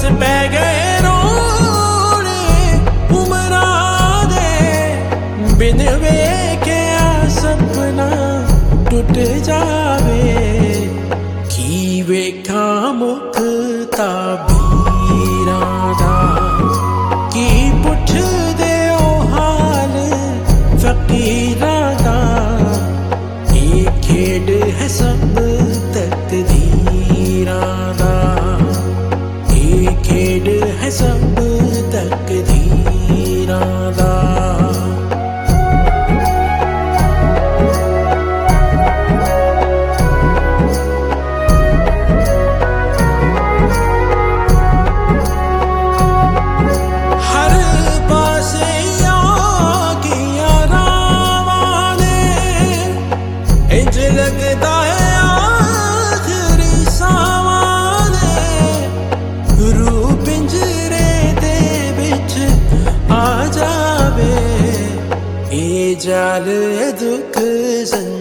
पै गए रोने उमरा दे बिन वेख्या सपना टुट जावे की वेखा मुख ताबीरां दा की पुछ दे ओ हाल फकीरां दा ये खेड है सब तकदीरां दा ये खेड है सब तकदीरां दा लगदा है आखिरी सावाने रूह पिंजरे दे विच आ जावे ए जाल दुख